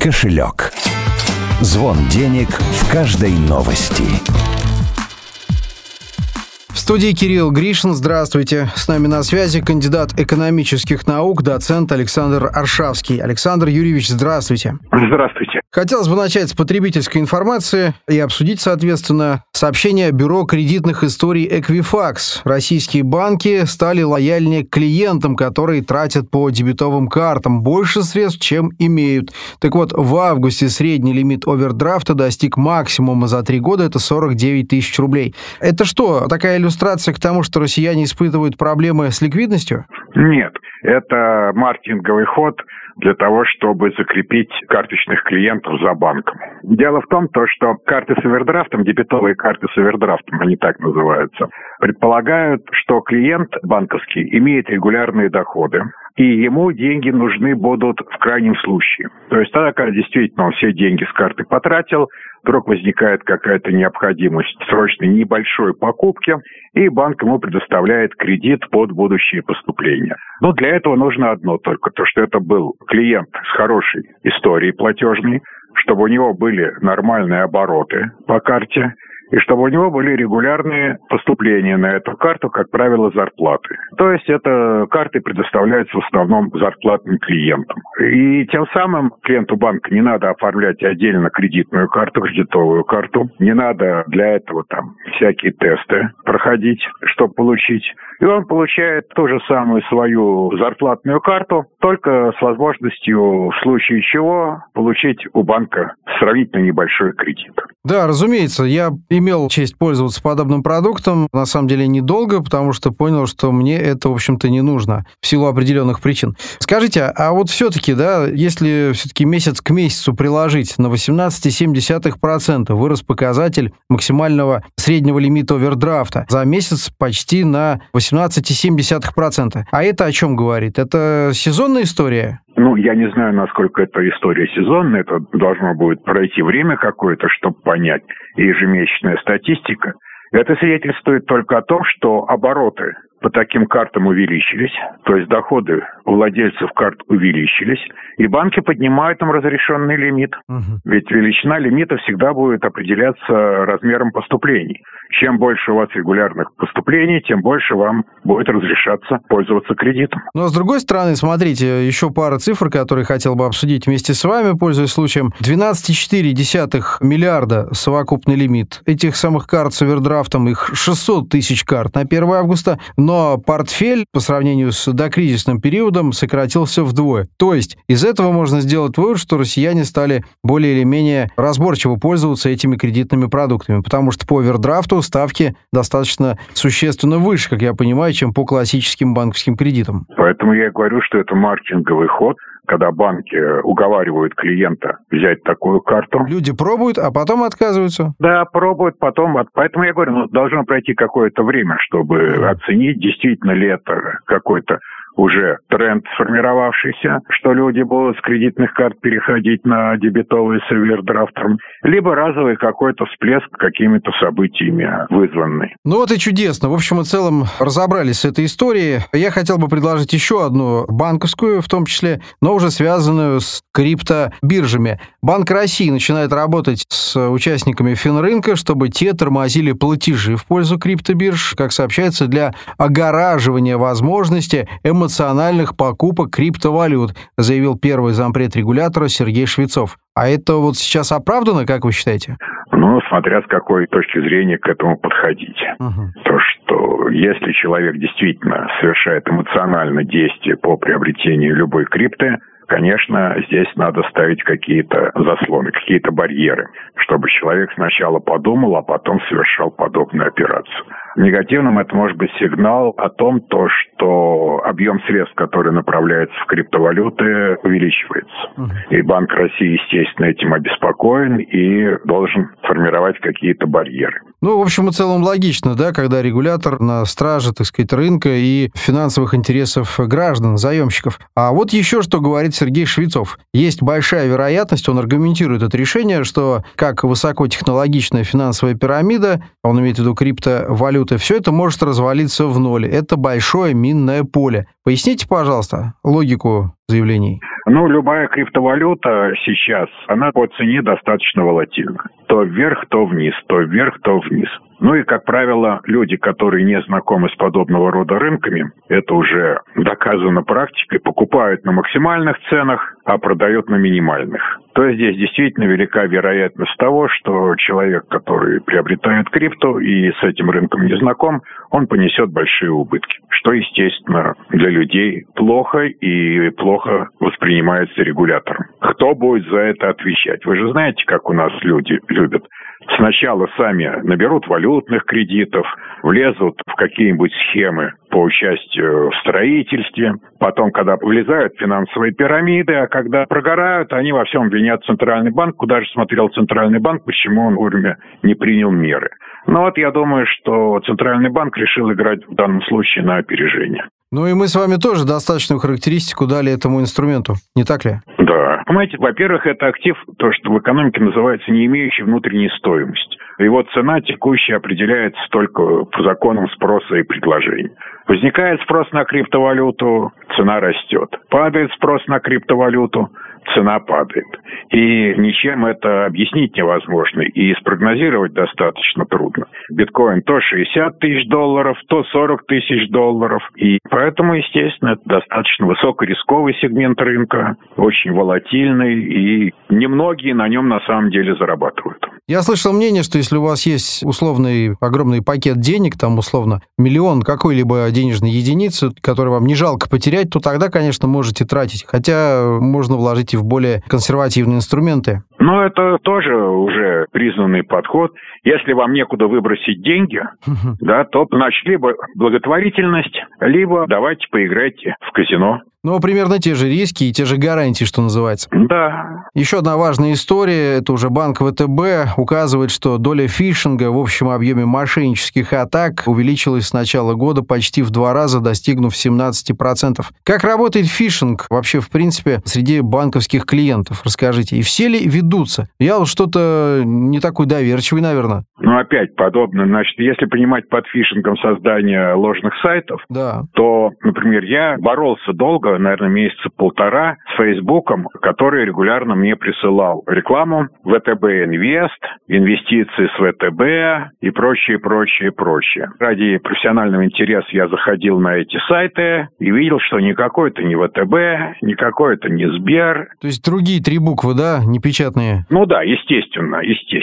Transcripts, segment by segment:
кошелек. Звон денег в каждой новости. В студии Кирилл Гришин. Здравствуйте. С нами на связи кандидат экономических наук, доцент Александр Аршавский. Александр Юрьевич, здравствуйте. Здравствуйте. Хотелось бы начать с потребительской информации и обсудить, соответственно, сообщение Бюро кредитных историй «Эквифакс». Российские банки стали лояльнее к клиентам, которые тратят по дебетовым картам больше средств, чем имеют. Так вот, в августе средний лимит овердрафта достиг максимума за 3 года, это 49 тысяч рублей. Это что, такая иллюстрация к тому, что россияне испытывают проблемы с ликвидностью? Нет, это маркетинговый ход для того, чтобы закрепить карточных клиентов за банком. Дело в том, что карты с овердрафтом, дебетовые карты с овердрафтом, они так называются, предполагают, что клиент банковский имеет регулярные доходы, и ему деньги нужны будут в крайнем случае. То есть тогда, когда действительно он все деньги с карты потратил, вдруг возникает какая-то необходимость в срочной небольшой покупке, и банк ему предоставляет кредит под будущие поступления. Но для этого нужно одно только, то, что это был клиент с хорошей историей платежной, чтобы у него были нормальные обороты по карте, и чтобы у него были регулярные поступления на эту карту, как правило, зарплаты. То есть это карты предоставляются в основном зарплатным клиентам. И тем самым клиенту банка не надо оформлять отдельно кредитную карту, кредитовую карту. Не надо для этого всякие тесты проходить, чтобы получить. И он получает ту же самую свою зарплатную карту, только с возможностью, в случае чего, получить у банка сравнительно небольшой кредит. Да, разумеется, я имел честь пользоваться подобным продуктом, на самом деле недолго, потому что понял, что мне это, в общем-то, не нужно в силу определенных причин. Скажите, а вот все-таки, если все-таки месяц к месяцу приложить, на 18,7% вырос показатель максимального среднего лимита овердрафта, за месяц почти на 18,7%. А это о чем говорит? Это сезонная история? Я не знаю, насколько эта история сезонная. Это должно будет пройти время какое-то, чтобы понять. И ежемесячная статистика. Это свидетельствует только о том, что обороты по таким картам увеличились, то есть доходы у владельцев карт увеличились, и банки поднимают им разрешенный лимит. Ведь величина лимита всегда будет определяться размером поступлений. Чем больше у вас регулярных поступлений, тем больше вам будет разрешаться пользоваться кредитом. Но с другой стороны, смотрите, еще пара цифр, которые хотел бы обсудить вместе с вами, пользуясь случаем. 12,4 миллиарда совокупный лимит этих самых карт с овердрафтом, их 600 тысяч карт на 1 августа, но портфель по сравнению с докризисным периодом сократился вдвое. То есть из этого можно сделать вывод, что россияне стали более или менее разборчиво пользоваться этими кредитными продуктами, потому что по овердрафту ставки достаточно существенно выше, как я понимаю, чем по классическим банковским кредитам. Поэтому я и говорю, что это маркетинговый ход, когда банки уговаривают клиента взять такую карту. Люди пробуют, а потом отказываются. Да, пробуют, потом. Поэтому я говорю, должно пройти какое-то время, чтобы оценить, действительно ли это какой-то уже тренд сформировавшийся, что люди будут с кредитных карт переходить на дебетовые с овердрафтом, либо разовый какой-то всплеск какими-то событиями вызванный. Вот и чудесно. В общем и целом разобрались с этой историей. Я хотел бы предложить еще одну банковскую, в том числе, но уже связанную с криптобиржами. Банк России начинает работать с участниками финрынка, чтобы те тормозили платежи в пользу криптобирж, как сообщается, для огораживания возможности эмоциональных покупок криптовалют, заявил первый зампред регулятора Сергей Швецов. А это вот сейчас оправдано, как вы считаете? Смотря с какой точки зрения к этому подходить. То, что если человек действительно совершает эмоциональное действие по приобретению любой крипты, конечно, здесь надо ставить какие-то заслоны, какие-то барьеры, чтобы человек сначала подумал, а потом совершал подобную операцию. Негативным это может быть сигнал о том, что объем средств, которые направляются в криптовалюты, увеличивается. И Банк России, естественно, этим обеспокоен и должен формировать какие-то барьеры. В общем и целом логично, когда регулятор на страже, рынка и финансовых интересов граждан, заемщиков. А вот еще что говорит Сергей Швецов. Есть большая вероятность, он аргументирует это решение, что как высокотехнологичная финансовая пирамида, он имеет в виду криптовалюты, все это может развалиться в ноль. Это большое минное поле. Поясните, пожалуйста, логику заявлений? Ну, любая криптовалюта сейчас, она по цене достаточно волатильна. То вверх, то вниз, то вверх, то вниз. Ну и, как правило, люди, которые не знакомы с подобного рода рынками, это уже доказано практикой, покупают на максимальных ценах, а продают на минимальных. То есть здесь действительно велика вероятность того, что человек, который приобретает крипту и с этим рынком не знаком, он понесет большие убытки. Что, естественно, для людей плохо и плохо воспринимается регулятором. Кто будет за это отвечать? Вы же знаете, как у нас люди любят. Сначала сами наберут валютных кредитов, влезут в какие-нибудь схемы по участию в строительстве. Потом, когда влезают в финансовые пирамиды, а когда прогорают, они во всем винят Центральный банк. Куда же смотрел Центральный банк, почему он вовремя не принял меры? Но вот я думаю, что Центральный банк решил играть в данном случае на опережение. Ну и мы с вами тоже достаточную характеристику дали этому инструменту, не так ли? Да. Понимаете, во-первых, это актив, то, что в экономике называется не имеющий внутренней стоимости. Его цена текущая определяется только по законам спроса и предложения. Возникает спрос на криптовалюту, цена растет. Падает спрос на криптовалюту, цена падает. И ничем это объяснить невозможно. И спрогнозировать достаточно трудно. Биткоин то $60 тысяч, то $40 тысяч. И поэтому, естественно, это достаточно высокорисковый сегмент рынка, очень волатильный. И немногие на нем на самом деле зарабатывают. Я слышал мнение, что если у вас есть условный огромный пакет денег, там условно миллион какой-либо денежной единицы, которую вам не жалко потерять, то тогда, конечно, можете тратить. Хотя можно вложить и в более консервативные инструменты. Но это тоже уже признанный подход. Если вам некуда выбросить деньги, да, то, значит, либо благотворительность, либо давайте поиграйте в казино. Ну, примерно те же риски и те же гарантии, что называется. Да. Еще одна важная история, это уже банк ВТБ, указывает, что доля фишинга в общем объеме мошеннических атак увеличилась с начала года почти в 2 раза, достигнув 17%. Как работает фишинг вообще, в принципе, среди банковских клиентов? Расскажите. И все ли ведутся? Я вот что-то не такой доверчивый, наверное. Ну, опять подобно. Значит, если понимать под фишингом создание ложных сайтов, да, то, например, я боролся долго, наверное, месяца 1,5 с Фейсбуком, который регулярно мне присылал рекламу ВТБ Инвест, инвестиции с ВТБ и прочее. Ради профессионального интереса я заходил на эти сайты и видел, что никакой это не ВТБ, никакой это не Сбер. То есть другие 3 буквы, да, непечатные? Ну да, естественно.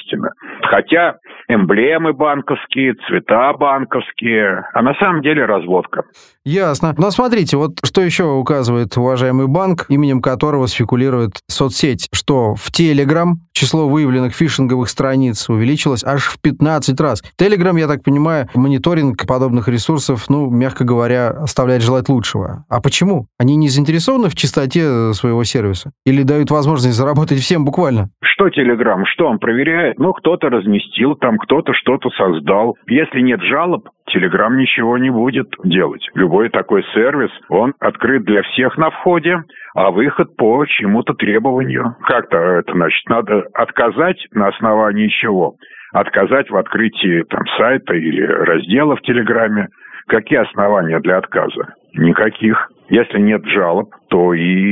Хотя эмблемы банковские, цвета банковские, а на самом деле разводка. Ясно. Но смотрите, вот что еще указывает уважаемый банк, именем которого спекулирует соцсеть, что в Telegram число выявленных фишинговых страниц увеличилось аж в 15 раз. Telegram, я так понимаю, мониторинг подобных ресурсов, мягко говоря, оставляет желать лучшего. А почему? Они не заинтересованы в чистоте своего сервиса? Или дают возможность заработать всем буквально? Что Telegram? Что он проверяет? Кто-то разместил там, кто-то что-то создал. Если нет жалоб, Telegram ничего не будет делать. Любой такой сервис, он открыт для всех на входе, а выход по чему-то требованию. Как-то это значит? Надо отказать на основании чего? Отказать в открытии сайта или раздела в Телеграме. Какие основания для отказа? Никаких. Если нет жалоб, то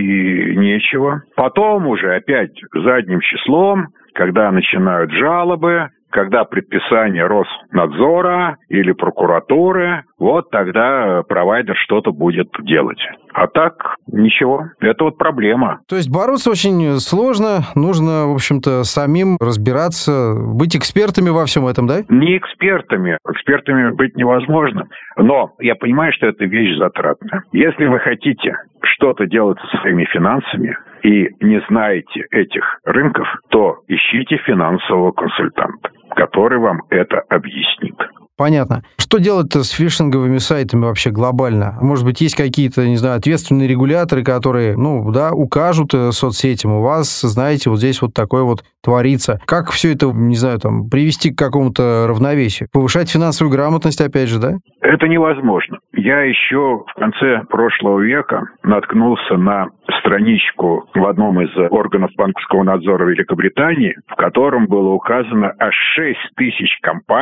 и нечего. Потом уже опять задним числом, когда начинают жалобы, когда предписание Роснадзора или прокуратуры, вот тогда провайдер что-то будет делать. А так ничего. Это вот проблема. То есть бороться очень сложно. Нужно, в общем-то, самим разбираться, быть экспертами во всем этом, да? Не экспертами. Экспертами быть невозможно. Но я понимаю, что это вещь затратная. Если вы хотите что-то делать со своими финансами и не знаете этих рынков, то ищите финансового консультанта, который вам это объяснит. Понятно. Что делать-то с фишинговыми сайтами вообще глобально? Может быть, есть какие-то, не знаю, ответственные регуляторы, которые, укажут соцсетям, у вас, знаете, вот здесь вот такое вот творится. Как все это, не знаю, привести к какому-то равновесию? Повышать финансовую грамотность, опять же, да? Это невозможно. Я еще в конце прошлого века наткнулся на страничку в одном из органов банковского надзора Великобритании, в котором было указано аж 6 тысяч компаний,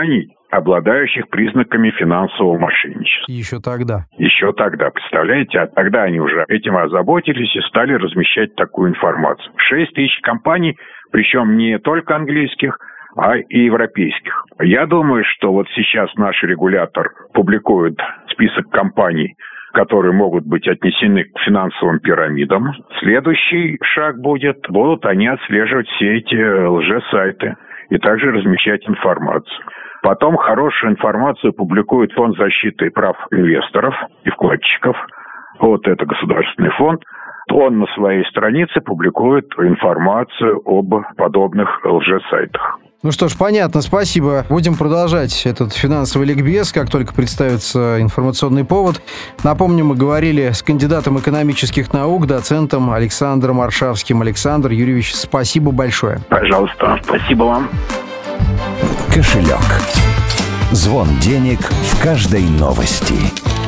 обладающих признаками финансового мошенничества. Еще тогда. Еще тогда, представляете? А тогда они уже этим озаботились и стали размещать такую информацию. 6 тысяч компаний, причем не только английских, а и европейских. Я думаю, что вот сейчас наш регулятор публикует список компаний, которые могут быть отнесены к финансовым пирамидам. Следующий шаг будут они отслеживать все эти лжесайты и также размещать информацию. Потом хорошую информацию публикует Фонд защиты прав инвесторов и вкладчиков. Вот это государственный фонд. Он на своей странице публикует информацию об подобных лжесайтах. Ну что ж, понятно, спасибо. Будем продолжать этот финансовый ликбез, как только представится информационный повод. Напомню, мы говорили с кандидатом экономических наук, доцентом Александром Аршавским. Александр Юрьевич, спасибо большое. Пожалуйста, спасибо вам. Кошелек. Звон денег в каждой новости.